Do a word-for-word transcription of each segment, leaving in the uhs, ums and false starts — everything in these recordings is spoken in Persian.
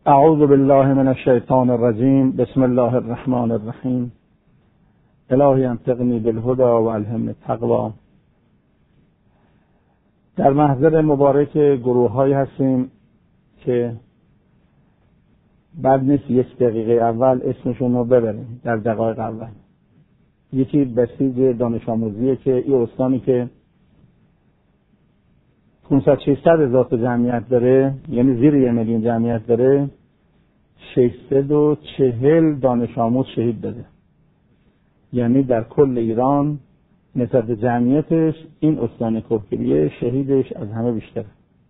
اعوذ بالله من الشیطان الرجیم. بسم الله الرحمن الرحیم. الهی انطقنی بالهدى و الهمنی التقوی. در محضر مبارک گروه های هستیم که بعد نیست یک دقیقه اول اسمشون رو ببریم. در دقایق اول یکی بسیج دانش آموزیه که این استانی که پانصد ششصد هزار تا جمعیت داره، یعنی زیر یک میلیون جمعیت داره، ششصد و چهل دانش آموز شهید داده. یعنی در کل ایران نسبت جمعیتش این استان کوکریه شهیدش از همه بیشتره.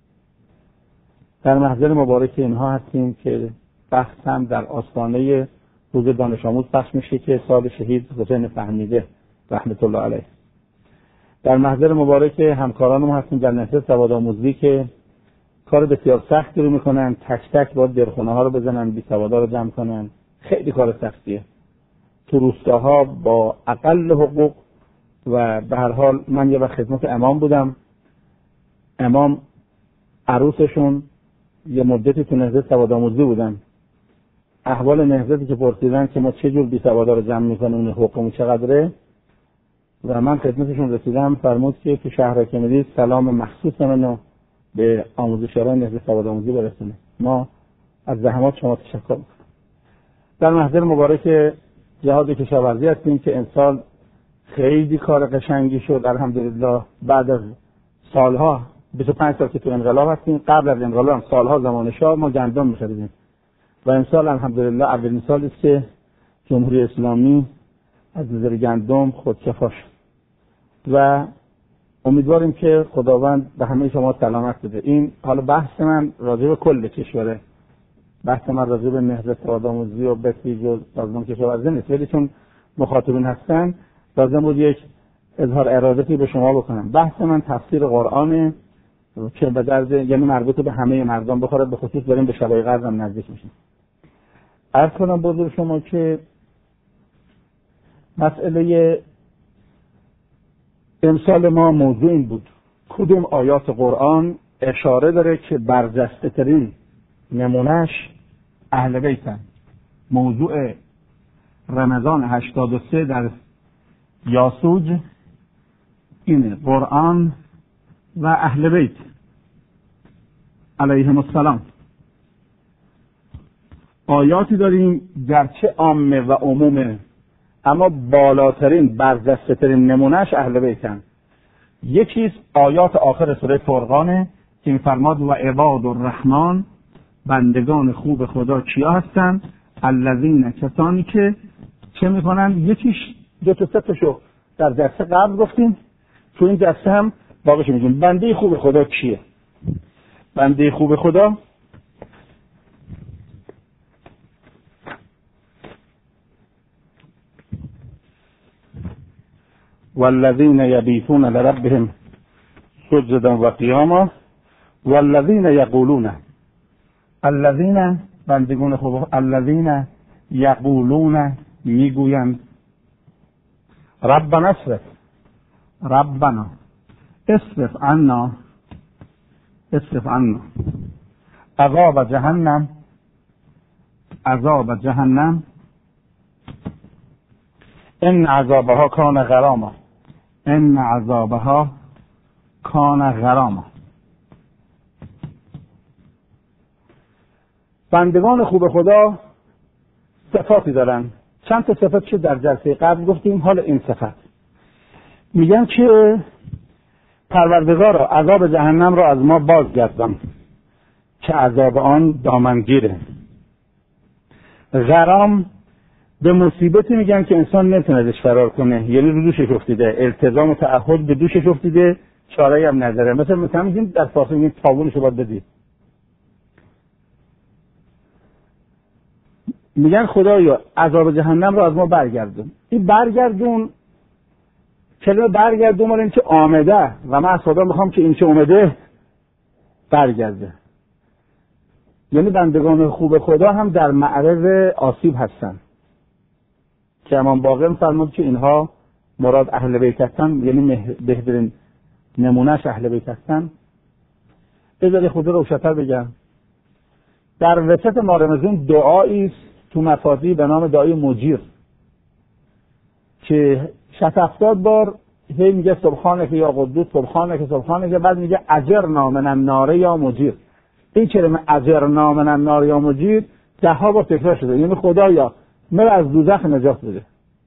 در محضر مبارک اینها هستیم که بحث هم در آستانه روز دانش آموز پخش میشه که سال شهید حسین فهمیده رحمت الله علیه. در محضر مبارک همکارانم هستیم در نهضت سوادآموزی که کار بسیار سختی رو میکنن، تک تک باید درخونه ها رو بزنن، بی سوادا رو جمع کنن. خیلی کار سختیه. تو روستاها با اقل حقوق و به هر حال من یه وقت خدمت امام بودم. امام عروسشون یه مدتی تو نهضت سوادآموزی بودن. احوال نهضتی که پرسیدن که ما چه جور بی سوادا رو جمع میکنیم، اون حقوقمون چقدره، و من خدمتشون رسیدم، فرمود که تو شهر که میدید سلام مخصوص منو به آموزشگران نهضت سوادآموزی برسونه. ما از زحمات شما تشکر میکنم. در محضر مبارک جهاد کشاورزی هستیم که امسال خیلی کار قشنگی شد الحمدلله. بعد از سالها، بیست و پنج سال که تو انقلاب هستیم، قبل از انقلاب سالها زمان شاه ما گندم می‌خریدیم و امسال الحمدلله اولین سالی است که جمهوری اسلامی از نظر گندم خودکفا شد و امیدواریم که خداوند به همه شما سلامت بده. این حالا بحث من راجع به کل کشوره، بحث من راجع به نهضت سوادآموزی و بسیج و سازمان کشاورزی نیست، ولی چون مخاطبین هستن لازم بود یک اظهار ارادتی به شما بکنم. بحث من تفسیر قرآن که به درد، یعنی مربوط به همه مردم بخوره، به خصوص داریم به شبای قدر هم نزدیک میشیم. عرض کنم بزرگ شما که مسئله امسال ما موضوع این بود کدوم آیات قرآن اشاره داره که برجسته ترین نمونهش اهل بیتن. موضوع رمضان هشتاد و سه در یاسوج اینه، قرآن و اهل بیت علیهم السلام. آیاتی داریم گرچه عامه و عمومه، اما بالاترین برجسته ترین نمونهش اهل بیتن. یکیست آیات آخر سوره فرقانه که می‌فرماد و عباد الرحمن، بندگان خوب خدا کیا هستن؟ الذین، کسانی که چه میکنن؟ یکیش دو تا سه تاشو در درس قبل گفتیم، تو این درس هم باقیش میگیم. بنده خوب خدا کیه؟ بنده خوب خدا والذین یبیتون لربهم سجدا و قیاما والذین یقولون، الذین بندگان خوب، الذین یقولون میگویند ربنا اصرف، ربنا اصرف عنا، اصرف عنا عذاب جهنم، عذاب جهنم ان عذابها کان غراما، ان عذابها کان غراما. بندگان خوب خدا صفاتی دارن. چند تا صفت شد در جلسه قبل گفتیم. حال این صفت میگن که پروردگارا عذاب جهنم را از ما بازگردان که عذاب آن دامنگیره. غرام به مصیبتی میگن که انسان نمیتونه ازش فرار کنه، یعنی رو دوشش افتیده، التزام و تعهد به دوشش افتیده، چاره‌ای هم نداره. مثلا مثلا میگیم در فاصله میگیم تاوونشو باید بدید. میگن خدایا عذاب جهنم رو از ما برگردون. این برگردون، کلمه برگردون مال این که آمده و من از خدا میخوام که این که اومده برگرده. یعنی بندگان خوب خدا هم در معرض آسیب هستن که امام باقر فرمود که اینها مراد اهل بیت هستن، یعنی بهترین نمونهش اهل بیت هستن. بذاری خدا روشن‌تر بگم. در وسط ما رمضان دعایی است تو مفاتیح به نام دعای مجیر که شصت هفتاد بار هی میگه سبحانك یا قدوس، سبحانك سبحانك، بعد میگه اجرنا من النار یا مجیر. این کلمه اجرنا من النار یا مجیر ده ها بار تکرار شده، یعنی خدایا مرا از دوزخ نجات بده.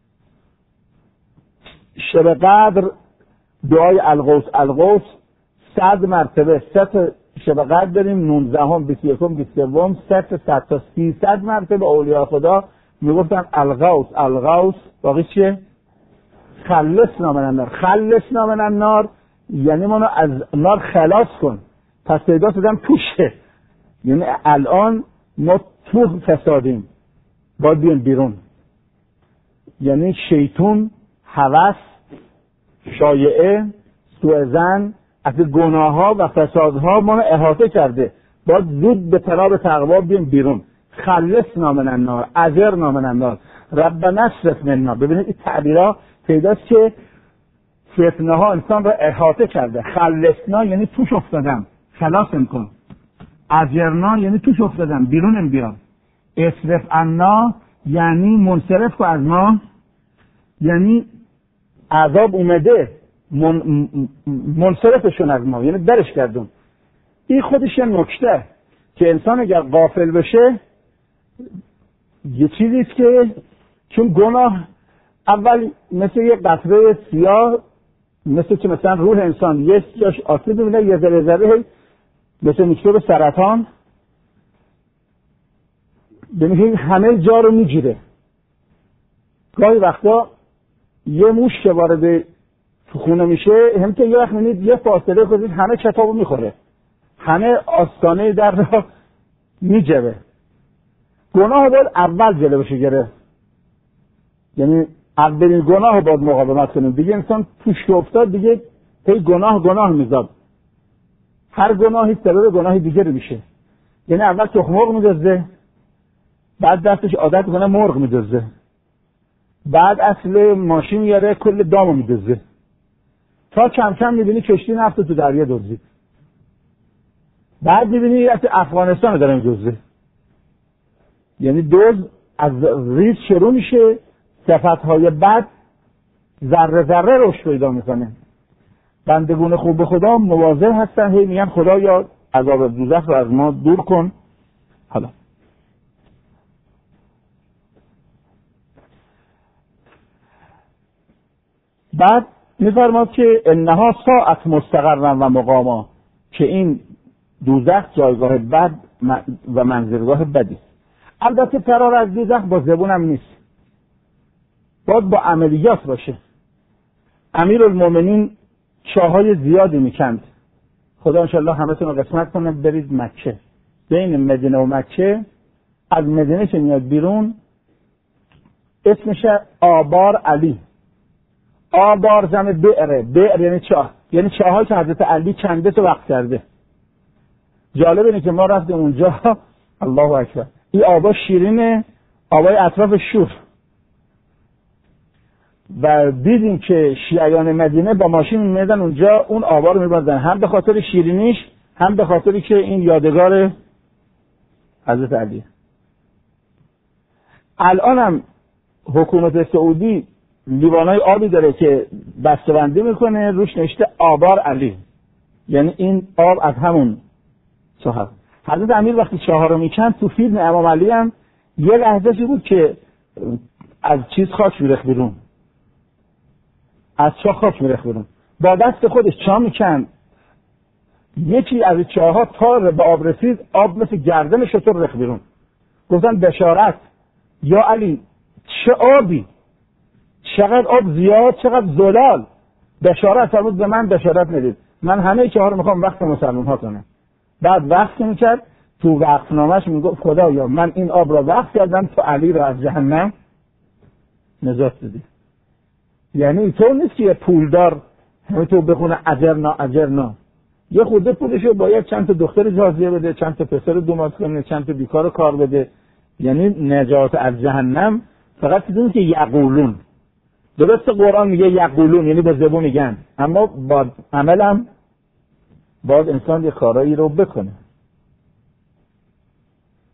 شب قدر دعای الغوث الغوث صد مرتبه، صد شب قدر داریم، نوزده هم، بیست و یکم، بیست و سوم، صد صد تا سیصد مرتبه اولیاء خدا میگفتن الغوث الغوث. باقی چیه؟ خلصنا من النار. خلصنا من النار یعنی منو از نار خلاص کن. پس پیدا شدم توشه، یعنی الان ما تو فسادیم، باید بیان بیرون. یعنی شیطون، هوس، شایعه، سوء ظن، از گناه ها و فسادها ما رو احاطه کرده، باید زود به طراب تقوا بیان بیرون. خلصنا من النار، اجرنا من النار، ربنا اصرف منا. ببینید این تعبیرها پیداست که فتنه ها انسان را احاطه کرده. خلصنا یعنی توش افتادم، خلاصم کن. اجرنا یعنی توش افتادم، بیرونم بیار. اصرف عنا یعنی منصرف کن از ما، یعنی عذاب اومده من منصرفشون از ما، یعنی درش کردون. این خودش یه نکته که انسان اگر غافل بشه یه چیزیست که چون گناه اول مثل یه قطره سیاه، مثل که مثلا روح انسان یه سیاش آسیب میبینه، یه ذره ذره مثل میکروب سرطان ببینید همه جا رو میگیره. گاهی وقتا یه موش که وارد تو خونه میشه هم که یه وقت میبینید یه فاصله کنید همه چطابو میخوره، همه آستانه در رو میجبه. گناه باید اول جلوشو گرفت، یعنی اولین گناه باید مقاومت کنیم. دیگه انسان توش که افتاد دیگه هی گناه گناه میزاد، هر گناهی سبب گناهی دیگری میشه. یعنی اول تخم مرغ میدزده، بعد دستش عادت کنه مرغ میدزده، بعد اصل ماشین میاره کل دامو میدزده، تا کم کم میبینی کشتی نفت تو دریا دزدید، بعد میبینی از افغانستان داره میدزده. یعنی دزد از ریز شروع میشه، صفتهای بد ذره ذره رشد پیدا میکنه. بندگون خوب به خدا مواظب هستن، هی میگن خدایا عذاب دوزخ رو از ما دور کن. حالا بعد میفرماد که انها ساعت مستقرا و مقاما، که این دوزخ جایگاه بد و منزلگاه بدی. البته فرار از دوزخ با زبونم نیست، باید با عملیات باشه. امیرالمومنین چاهای زیادی میکند، خدا انشالله همتون رو قسمت کنه برید مکه. بین مدینه و مکه، از مدینه که میاد بیرون اسمش آبار علی. آبار زمه بئره، بئر یعنی چاه، یعنی چاهایی که حضرت علی کنده تو وقت کرده. جالب اینه که ما رفتیم اونجا، الله اکبر، این آبا شیرینه، آبای اطراف شور، و دیدیم که شیعیان مدینه با ماشین میمدن اونجا اون آبا رو میبردن، هم به خاطر شیرینیش هم به خاطری که این یادگار حضرت علی. الان هم حکومت سعودی لیوانای آبی داره که بسته‌بندی میکنه، روش نوشته آبار علی، یعنی این آب از همون چاه. حضرت امیر وقتی چاه رو میکند تو فیلم امام علی هم یه لحظه‌ای بود که از چیز خاک میرخت بیرون، از چاه خاک میرخت بیرون، با دست خودش چاه میکند، یکی از چاه‌ها تا به آب رسید، آب مثل گردن شتر رخت بیرون. گفتن بشارت یا علی، چه آبی، چقدر آب زیاد، چقدر زلال. بشارت فرمود به من بشارت ندید، من همه چهار رو میخوام وقت مسلمان ها کنم. بعد وقت میکرد تو وقتنامه‌اش میگفت خدایا من این آب را وقت کردم تو علی را از جهنم نجات بدی. یعنی اینطور نیست که یه پولدار همه تو بخونه اجرنا اجرنا، یه خورده پولشو باید چند تا دختر جازیه بده، چند تا پسر دومات کنه، چند تا بیکار کار بده. یعنی نجات از جهنم فقط چیزی که یقولون، درسته قرآن میگه یقولون یعنی با زبون میگن، اما با عمل هم باید انسان یه کارایی رو بکنه.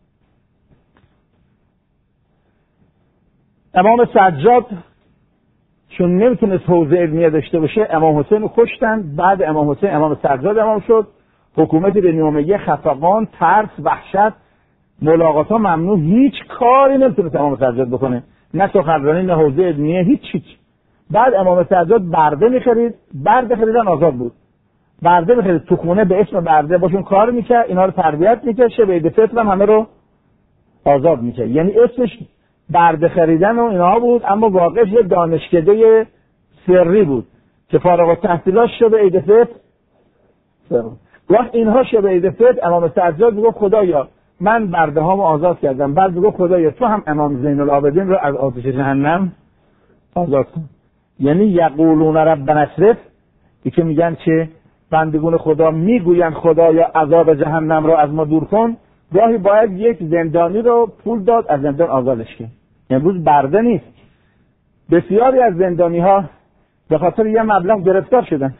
امام سجاد چون نمیتونست حوزه علمیه داشته باشه امام حسین رو کشتن. بعد امام حسین امام سجاد امام شد. حکومت بنی امیه، خفقان، ترس، وحشت، ملاقات ها ممنوع، هیچ کاری نمیتونست امام سجاد بکنه، نه سخنرانی نه حوزه علمیه، هیچ چیز. بعد امام سجاد برده میخرید، برده خریدن آزاد بود، برده میخرید تو خونه به اسم برده باشون کار میکرد، اینا رو تربیت میکرد، شب عید فطر هم همه رو آزاد میکرد. یعنی اسمش برده خریدن و اینها بود، اما واقعش یه دانشکده سری بود که فارغ التحصیلات شب عید فطر سر. وقت اینها شب عید فطر امام سجاد میگفت خدایا من برده هامو آزاد کردم، بعد میگفت خدایا تو هم امام زین العابدین رو از آتش جهنم آزاد کن. یعنی یقولون ربنا اصرف، که میگن که بندگان خدا میگویند خدایا عذاب جهنم رو از ما دور کن، گاهی باید یک زندانی رو پول داد از زندان آزادش کن. امروز برده نیست. بسیاری از زندانی ها به خاطر یه مبلغ گرفتار شدن.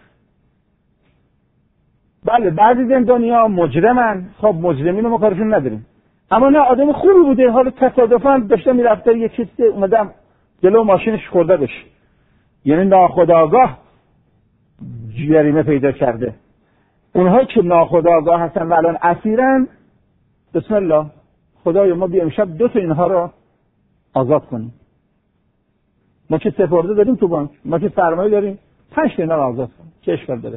بله بعضی زندانی ها مجرمن، خب مجرمین رو ما کارشون نداریم، اما نه آدم خوبی بوده، حالا تصادفاً داشته میرفته یه چیزی اومدم جلو ماشینش خورده بشه، یعنی ناخودآگاه جریمه پیدا کرده. اونها که ناخودآگاه هستن و الان اسیرن، بسم الله خدایا ما بیا امشب دو تا اینها رو آزاد کنیم. ما که سپرده داریم تو بانک، ما که سرمایه داریم، پنج تا اینا رو آزاد کنیم، چه اشکال داره؟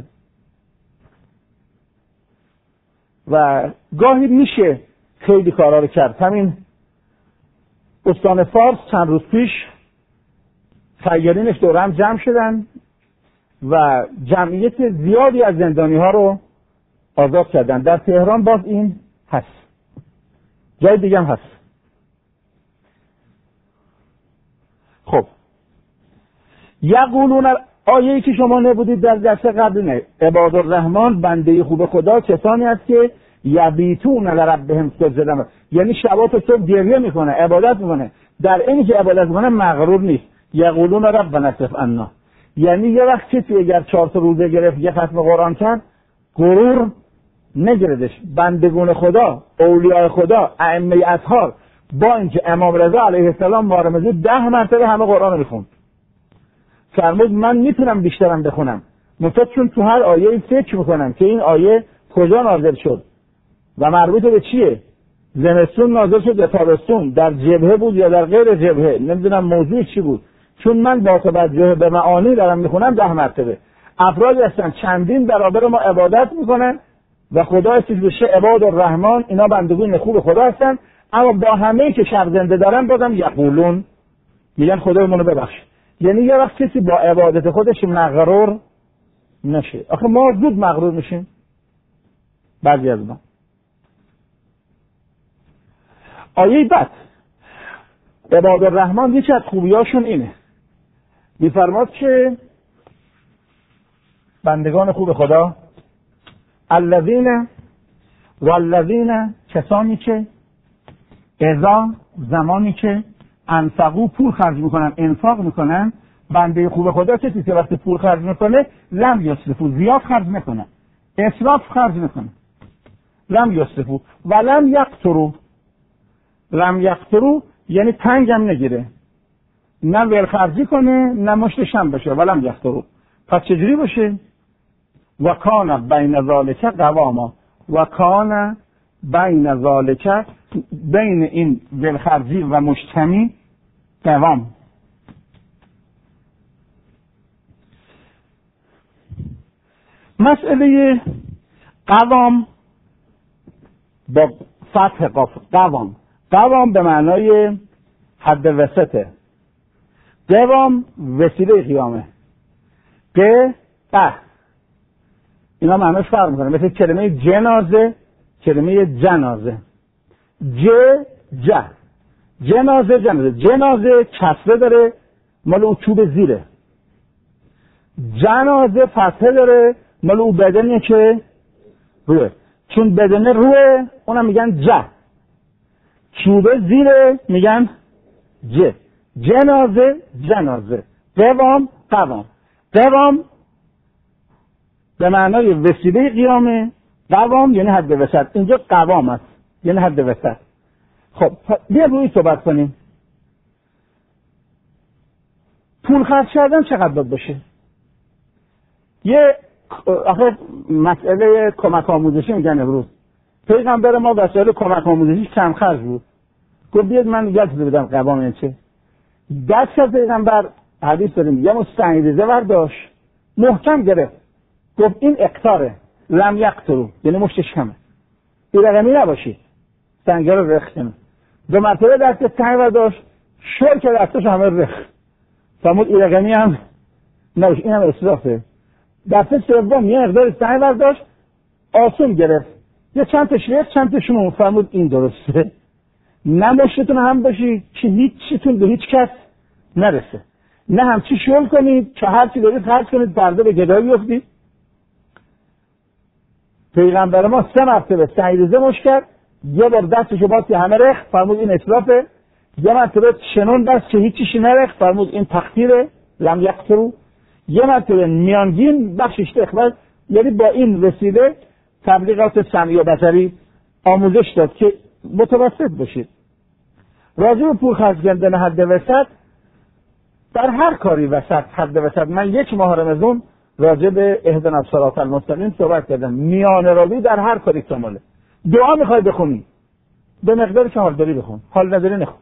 و گاهی میشه خیلی کارا رو کرد. همین استان فارس چند روز پیش خیرینش دور هم جمع شدن و جمعیت زیادی از زندانی ها رو آزاد کردن. در تهران باز این هست، جای دیگه هم هست. خب یقولون، آیه‌ای که شما نبودید در درس قبل، نه عباد الرحمن بنده خوب خدا کسانی است که یبیتون لربهم سجدا، یعنی شبا تا صبح گریه میکنه، عبادت میکنه، در اینی که عبادت میکنه مغرور نیست. یقولون ربنا اصرف عنا، یعنی یه وقت کسی اگر چهار تا روزه گرفت یه ختم قرآن کرد غرور نگیردش. بندگان خدا، اولیاء خدا، ائمه اطهار، با اینکه امام رضا علیه السلام مارمزی ده مرتبه همه قرآن رو میخوند، فرمود من میتونم بیشترم بخونم، منتها چون تو هر آیه فکر میکنم که این آیه کجا نازل شد و مربوط به چیه، زمستون نازل شد یا تابستون، در جبهه بود یا در غیر جبهه، نمیدونم موضوع چی بود، چون من با توجه به معانی دارم میخونم ده مرتبه. افرادی هستن چندین برابر ما عبادت میکنن و خدا اسمش بشه عباد الرحمن، اینا بندگان خوب خدا هستن، اما با همه که شب زنده دارن بازم یقولون، میگن خدای منو ببخش. یعنی یه وقت کسی با عبادت خودش مغرور نشه. آخه ما زود مغرور میشیم بعضی از ما. آیه بعد عباد الرحمن یکی از خوبیاشون اینه، میفرماد که بندگان خوب خدا الذین والذین، کسانی که اذا، زمانی که انفقوا، پول خرج میکنن، انفاق میکنن. بنده خوب خدا کسی که وقتی پول خرج میکنه لم یسرفوا، زیاد خرج میکنه، اسراف خرج میکنه، لم یسرفوا و لم یقتروا. لم یقتروا یعنی تنگ هم نگیره، نه ول خرجی کنه نه مشتش هم بشه، ولم یقتروا. پس چجوری باشه؟ و کان بین ذالک قواما، و کان بین ذالک، بین این ول خرجی و مجتمع قوام. مسئله قوام با فتح قاف، قوام، قوام به معنای حد وسطه، قوام وسیله قیامه، ق ق اینا معناش فرق میکنه. مثل کلمه جنازه، کلمه جنازه، ج ج جنازه، جنازه جنازه کسره داره، مال او چوب زیره. جنازه فتحه داره، مال او بدنیه که روه، چون بدنه روه اونم میگن ج، چوبه زیره میگن ج. جنازه جنازه، قوام قوام. قوام به معنای وسیله قیامه، قوام یعنی حد وسط. اینجا قوام است یعنی حد وسط. خب بیا روی صحبت کنیم. پول خرج کردن چقدر باید باشه؟ یه آخه مسئله کمک آموزشی میگن امروز. پیغمبر ما وسایل کمک آموزشی کم خرج بود. گفت بیاد من یاد بدم قوام چه. دست از پیغمبر حدیث داریم یه مستعیده برداشت محکم گرفت گفت این اقتاره لم یقترو، یعنی مشتش کمه، این رقمی نباشید، سنگر رو رخ کنه. دو مرتبه دست سنگ برداشت شور که دستش همه رخ فرمود این رقمی هم نباشه، این هم اصرافه. دست سوم یه مقدار سنگ برداشت آسون گرفت، یه چند تاش ریخت چند تاشون فرمود این درسته. نه مشتتون هم باشی که هیچ چیتون به هیچ کس نرسه، نه همچی شل کنید که هر چی دارید خرج کنید برده به گدایی بیفتید. پیغمبر ما سه مرتبه سعیدزه مش کرد، یه بار دستشو باز که همه رخ فرمود این اسرافه، یه مرتبه شنون دست که هیچیشی نرخ فرمود این تقدیره لم یقترو، یه مرتبه میانگین بخشش اخبار، یعنی با این وسیله تبلیغات سمعی و بصری آموزش داد که متوسط باشید. راجع به پول خرج کردن حد وسط، در هر کاری وسط حد وسط. من یک ماه رمضان راجع به اهدنا الصراط المستقیم صحبت کردم. میانه روی در هر کاری کماله. دعا میخوای بخونی به مقدار که حال داری بخون، حال نداری نخون.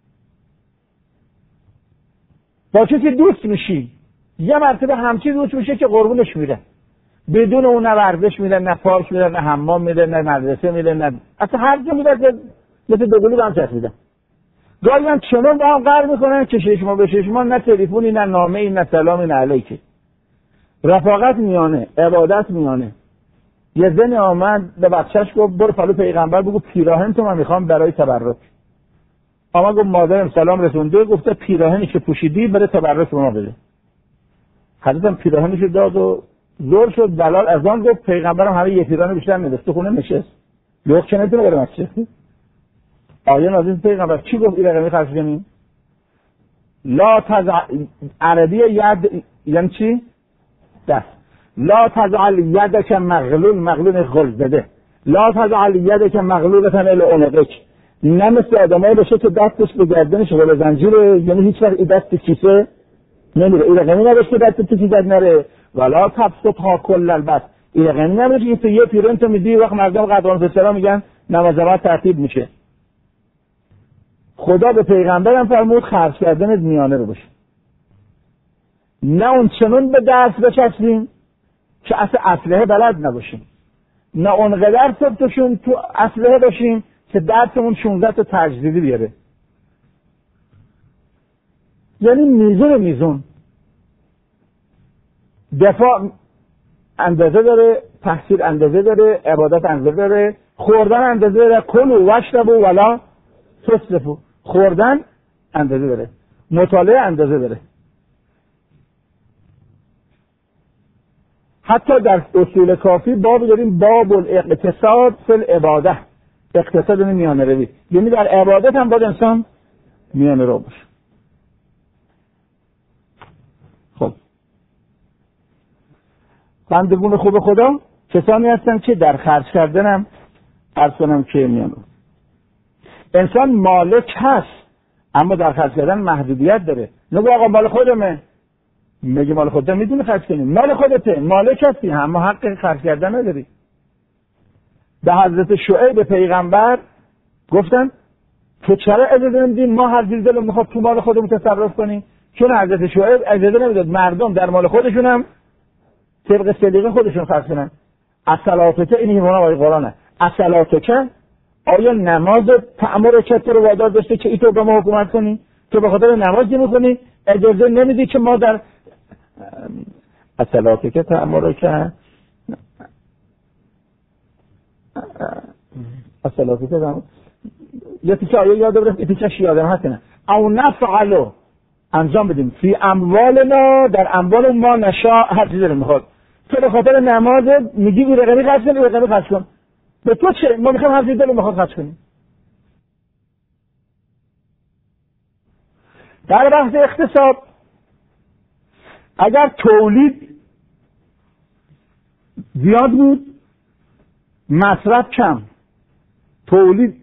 با کسی دوست میشی یه مرتبه همچی دوست میشه که قربونش میره، بدون اون نه ورزش میره، نه پارک میره، نه حمام میره، نه مدرسه میره، نه اصلا هر جا میره مثل دوگلی به هم چسبیدن. گاهی هم چنون با هم قرار میکنن که ششما به ششما، نه تلفنی نه نامه‌ای نه سلامی نه علیکی. رفاقت میانه، عبادت میانه. یه زنی آمد به بچهش گفت برو پلو پیغمبر بگو پیراهن تو من میخوام برای تبرک. آمد گفت مادرم سلام رسونده، گفته پیراهنی که پوشیدی بره تبرک به ما بده. حضرتم پیراهنشو داد و زور شد. بلال از آن گفت پیغمبرم همه یه پیراهن بیشتر نداشت، تو خونه نشست. لوخ چه نتونه بره مسجد. آیه نازل پیغمبر چی گفت این رقمی خرج کنیم؟ لا تزع عربی ید یعنی چی؟ دست. لا تجعل یدک مغلول مغلول غلظه. لا تجعل یدک مغلولة الی عنقک. نه مثل آدمایی باشه که دستش به گردنش غل زنجیره، یعنی هیچ وقت دست کیسه نمیره. این رقمی نباشه که دست تو کیسه نره. ولا تبسطها کل البسط. این رقمی نباشه که تو یه پیرن تو میدی وقت مردم قدران فسرا میگن نماز جماعت ترتیب میشه. خدا به پیغمبرم فرمود خرج کردن میانه رو باشه. نه اون چنون به دست بچسبیم که اصلا اسلحه بلد نباشیم، نه اونقدر صبتشون تو اسلحه باشیم که درسمون شونزده تا تجدیدی بیاره. یعنی میزون میزون. دفاع اندازه داره، تحصیل اندازه داره، عبادت اندازه داره، خوردن اندازه داره. کلوا واشربوا ولا تسرفوا. خوردن اندازه داره، مطالعه اندازه داره. حتی در اصول کافی باب داریم باب الاقتصاد فی العباده. اقتصاد یعنی میانه روی، یعنی در عبادت هم باید انسان میانه رو باشه. خب بندگون خوب خدا کسانی هستن که در خرج کردنم عرض کنم که میانه. انسان مالک هست اما در خرج کردن محدودیت داره. نگو آقا مال خودمه، میگه مال خودت میدونی خرج کنی، مال خودته، مالک هستی اما حق خرج کردن نداری. به حضرت شعیب پیغمبر گفتن تو چرا اجازه نمیدی ما هر چیز دلمون میخواد تو مال خودمون تصرف کنیم؟ چون حضرت شعیب اجازه نمیداد مردم در مال خودشون هم طبق سلیقه خودشون خرج کنن. الصلاتک این ایمان آیه قرآنه. الصلاتک آیا نماز تعمر کت رو وادار داشته که ای تو به ما حکومت کنی؟ تو به خاطر نماز نمی‌خونی اجازه نمیدی که ما در الصلاتک تعمر کت الصلاتک تعمر یا تیکه آیه یاد بگیرید، این تیکش یادم هست نه. او نفعلو انجام بدیم فی اموالنا در اموال ما نشاء هر چیزی رو میخواد. تو به خاطر نماز میگی این رقمی خرج کن، این رقمی خرج کن. به تو چه؟ ما میخوایم هر چیزی رو میخواد خرج کنیم. در بحث اقتصاد اگر تولید زیاد بود مصرف کم، تولید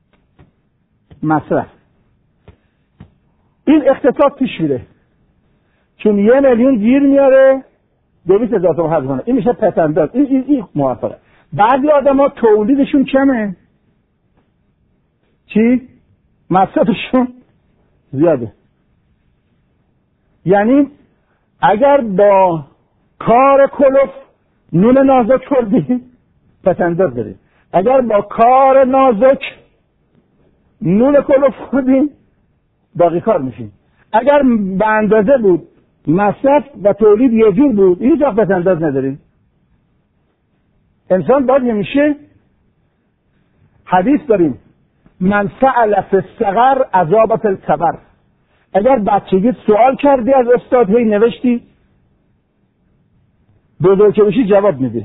مصرف، این اقتصاد پیش میره. چون یه میلیون گیر میاره دویست هزار تومان حذف کنه، این میشه پسنداز. این این, این موافقه. بعضی آدما تولیدشون کمه، چی؟ مصرفشون زیاده. یعنی اگر با کار کلوف نون نازک خوردی پسنداز داری، اگر با کار نازک نون کلوف خوردی باقی کار میشین. اگر به اندازه بود مصرف و تولید یه جور بود هیچ وقت پسنداز نداریم. انسان باید همیشه حدیث داریم من فعل فی الصغر اذاب فی الکبر. اگر بچگی سوال کردی از استاد هی نوشتی، بزرگ که بشی جواب میدی.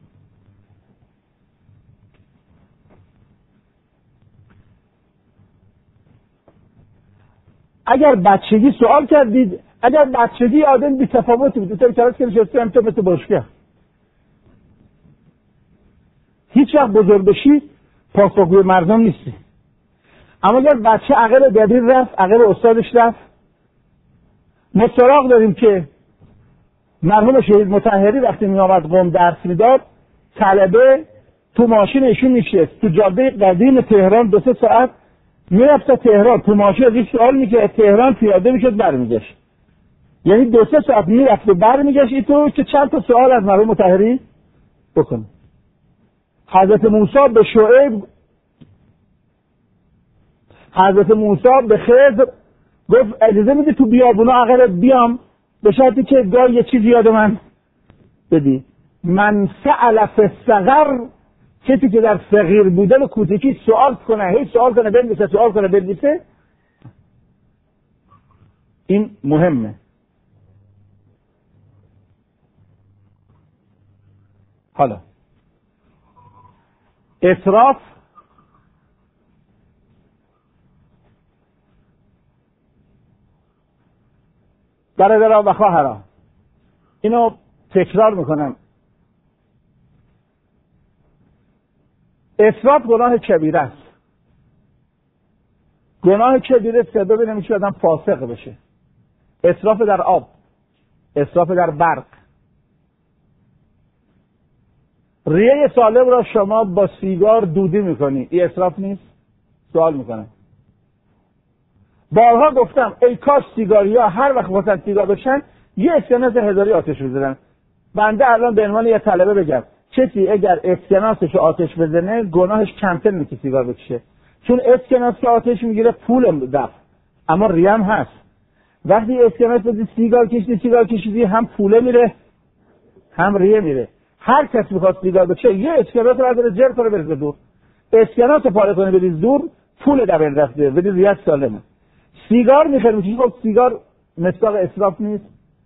اگر بچگی سوال کردید، اگر بچگی آدم بی تفاوتی بود، تو کلاس که نشستی هم تو مثل باشگاه، هیچ وقت بزرگ بشی پاسخگوی مردم نیستی. اما اگر بچه عقل دبیر رفت، عقل استادش رفت، ما سراغ داریم که مرحوم شهید مطهری وقتی می آمد قم درس میداد، طلبه تو ماشین ایشون نشست تو جاده قدیم تهران، دو سه ساعت میرفت تا تهران، تو ماشین ازش سوال میکرد، تهران پیاده میشد برمیگشت. یعنی دو سه ساعت میرفت و برمیگشت این تو که چند تا سوال از مرحوم مطهری بکنه. حضرت موسی به شعیب، حضرت موسی به خضر گفت اجازه میدی تو بیابونا عقلت بیام به شرطی که گاه یه چیزی یاد من بدی. من سأل فی الصغر، کسی که در صغیر بودن و کوچکی سوال کنه، هی سوال کنه بنویسه، سوال کنه بنویسه، این مهمه. حالا اسراف برادران و خواهران، اینو تکرار میکنم، اسراف گناه کبیره است. گناه کبیره سبب نمیشه که آدم فاسق بشه. اسراف در آب، اسراف در برق. ریه سالم را شما با سیگار دودی میکنی، این اسراف نیست؟ سوال میکنم. بارها گفتم ای کاش سیگاریا هر وقت واسه سیگار بشن یه اسکناس هزاری آتش بزنن. بنده الان به عنوان یه طلبه بگم کسی اگر اسکناسش آتش بزنه گناهش کمتر نیست که سیگار بکشه، چون اسکناس که آتش میگیره پول دفع، اما ریم هست. وقتی اسکناس بزنی سیگار کشیدی، سیگار کشیدی هم پوله میره هم ریه میره. هر کس میخواد سیگار بکشه یه اسکناس رو برداره جر کنه بریزه دور، اسکناس پاره کنه بریز دور، پول در بین رفته، بدی ریت سالمه. سیگار میخوری، خب سیگار مصداق اسراف نیست؟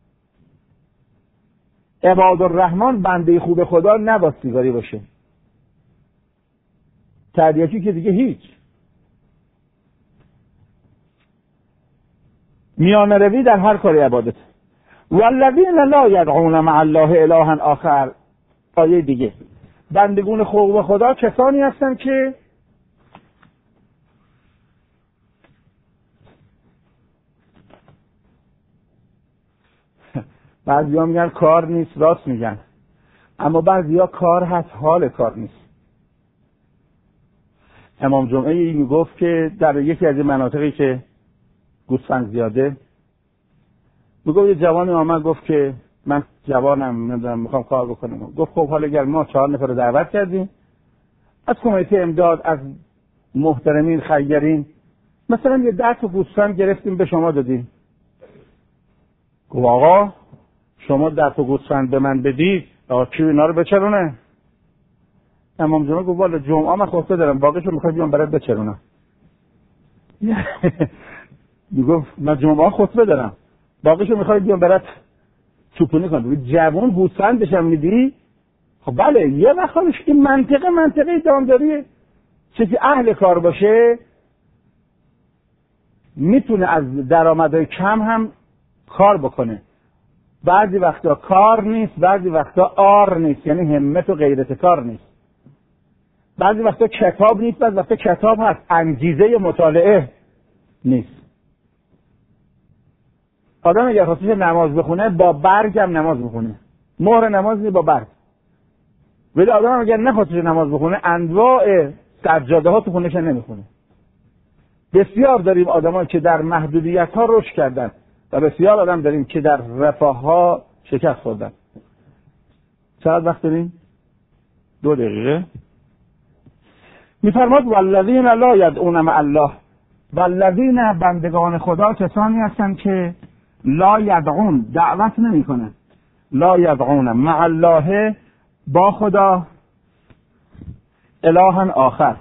عباد الرحمن بنده خوب خدا نباید سیگاری باشه، تریاکی که دیگه هیچ. میانه روی در هر کاری عبادت. والذین لا یدعون مع الله الها آخر. آیه دیگه، بندگون خوب خدا کسانی هستن که بعضی ها میگن کار نیست، راست میگن، اما بعضی ها کار هست، حال کار نیست. امام جمعه ای میگفت که در یکی از این مناطقی که گوسفند زیاده، میگفت یه جوانی آمد گفت که من جوانم نمیدونم میخوام کار بکنم. گفت خب حالا اگر ما چهار نفر رو دعوت کردیم از کمیته امداد، از محترمین خیرین، مثلا یه ده تا گوسفند گرفتیم به شما دادیم. گفت آقا شما ده تا گوسفند به من بدید آقا کی اینا رو بچرونه؟ امام جمعه گفت والا جمعه من خفته دارم، باقیشو میخوای بیام برات بچرونم. میگفت من جمعه خطبه دارم، باقیشو میخوای بیام برات چوپونی کنم. جوان گوسفندش هم میدی؟ خب بله، یه وقتش که منطقه منطقه دامداریه، چیزی اهل کار باشه میتونه از درآمدهای کم هم کار بکنه. بعضی وقتا کار نیست، بعضی وقتا آر نیست، یعنی همت و غیرت کار نیست. بعضی وقتا کتاب نیست، بعضی وقتا کتاب هست، انگیزه مطالعه نیست. آدم اگر خواستش نماز بخونه با برگ هم نماز بخونه، مهر نماز نیست با برگ. ولی آدم اگر نخواستش نماز بخونه انواع سجاده ها تو خونش نمیخونه. بسیار داریم آدمایی که در محدودیت ها رشد کردن و بسیار آدم داریم که در رفاه ها شکست خوردن. چقدر وقت داریم؟ دو دقیقه. میفرماد والذین لا یدعون مع الله، والذین بندگان خدا کسانی هستند که لا یدعون دعوت نمی کنن، لا یدعون مع الله با خدا الها آخر.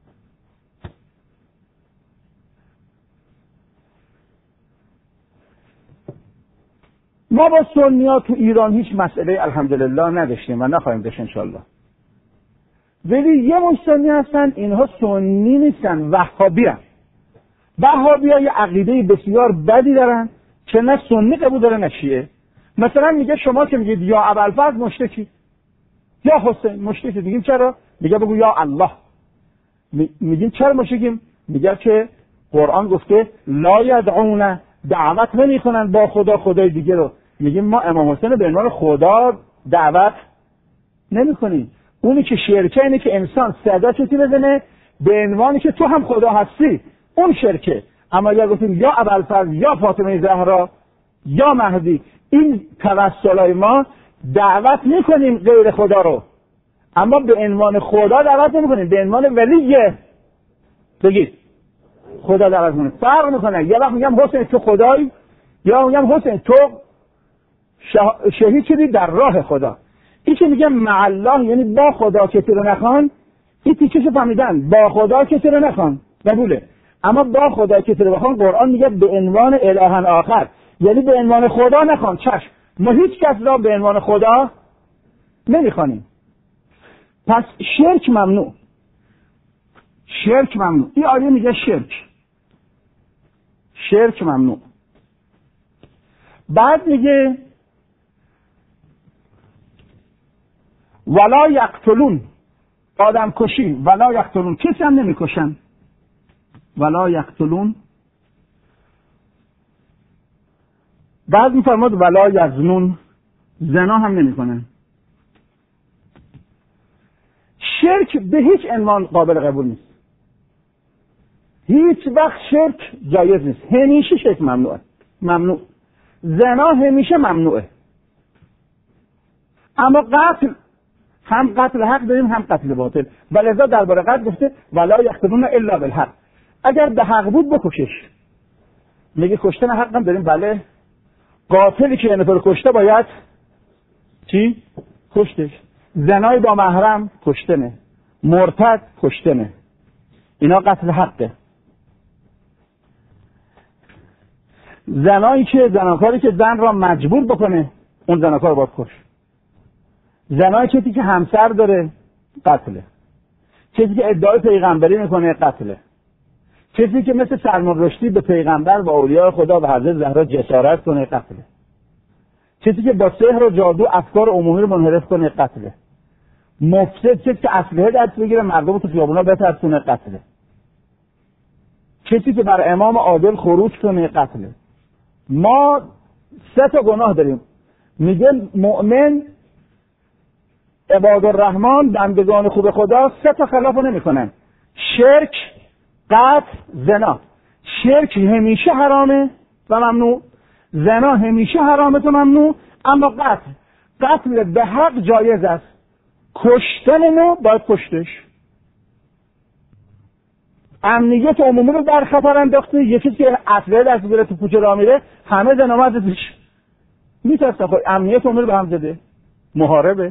ما با سنی‌ها تو ایران هیچ مسئله الحمدلله نداشتیم و نخواهیم داشت انشالله. ولی یه مش سنی هستن، اینها سنی نیستن، وهابی هستن. وهابی ها یه عقیده بسیار بدی دارن که نه سنی قبول داره نه شیعه. مثلا میگه شما که میگید یا ابوالفضل مشرکی، یا حسین مشرکی، میگیم چرا؟ میگه بگو یا الله. میگیم چرا مشرکیم؟ میگه که قرآن گفته لا یدعون، دعوت نمیکنن با خدا خدای دیگه رو. میگیم ما امام حسین به عنوان خدا دعوت نمیکنیم. اونی که شرکه اینه که انسان صدا چطی بزنه به عنوانی که تو هم خدا هستی، اون شرکه. اما اگر گفتیم یا ابوالفضل یا فاطمه زهرا یا مهدی، این توسلای ما دعوت میکنیم غیر خدا رو، اما به عنوان خدا دعوت نمیکنیم، به عنوان ولیه بگید خدا دعوت کنیم. فرق میکنه. یه وقت میگم حسین تو خدایی، یا میگم حسین تو شهید شدی در راه خدا. این که میگم مع الله یعنی با خدا کسی رو نخوان، این تیکشو فهمیدن، با خدا کسی رو نخوان قبوله، اما با خدا کسی رو بخوان قرآن میگه به عنوان الهن آخر، یعنی به عنوان خدا نخوان. چشم، ما هیچ کس را به عنوان خدا نمیخوانیم. پس شرک ممنوع، شرک ممنوع. این آیه میگه شرک شرک ممنوع. بعد میگه ولا یقتلون، آدم کشی، ولا یقتلون، کسی هم نمیکشن، ولا یقتلون. بعد میفرماد ولا یزنون، زنا هم نمیکنن. شرک به هیچ عنوان قابل قبول نیست، هیچ وقت شرک جایز نیست، همیشه شرک ممنوعه، ممنوع. زنا همیشه ممنوعه. اما قتل، هم قتل حق داریم هم قتل باطل، ولذا درباره قتل گفته ولا یقتلون الا بالحق. اگر به حق بود بکشش. میگه کشتن حق هم داریم، بله. قاتلی که یه نفر کشته باید چی؟ کشتش. زنای با محرم کشتنه، مرتد کشتنه، اینا قتل حقه. زنایی که زناکاری که زن را مجبور بکنه، اون زناکار باید کش. زنای کسی که همسر داره قتله. کسی که ادعای پیغمبری میکنه قتله. کسی که مثل سلمان رشدی به پیغمبر و اولیاء خدا و حضرت زهرا جسارت کنه قتله. کسی که با سحر و جادو افکار عمومی رو منحرف کنه قتله. مفسد، کسی که اسلحه دست بگیره مردم تو خیابونا بترسونه قتله. کسی که بر امام عادل خروج کنه قتله. ما سه تا گناه داریم. میگه مؤمن عباد الرحمن بندگان خوب خدا سه تا خلافو نمیکنن: شرک، قتل، زنا. شرک همیشه حرامه و ممنوع، زنا همیشه حرامه و ممنوع، اما قتل قتل به حق جایز است. کشتن ما باید کشتش. امنیت عمومی رو در خطر انداخته. یکی که اسلحه دست بگیره تو کوچه راه میره همه زنامردش میترسن. خب امنیت عمومی رو به هم زده، محاربه.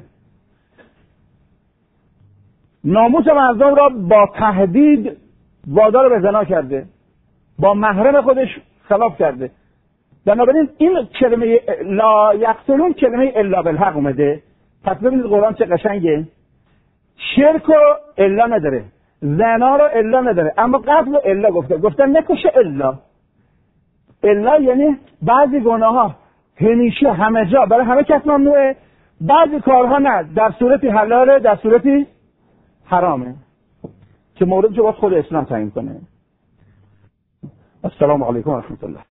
ناموس مردم را با تهدید وادار به زنا کرده، با محرم خودش خلاف کرده. بنابراین این کلمه لا یقتلون کلمه الا بالحق اومده. پس ببینید قرآن چه قشنگه. شرک رو الا نداره، زنا رو الا نداره، اما قتل رو الا گفته. گفتن نکشه الا. الا یعنی بعضی گناه ها همیشه همه جا برای همه کس ممنوعه، بعضی کارها نه، در صورتی حلاله در صورتی حرامه، که مورد جو خود اسلام تعیین کنه. السلام علیکم و رحمت الله.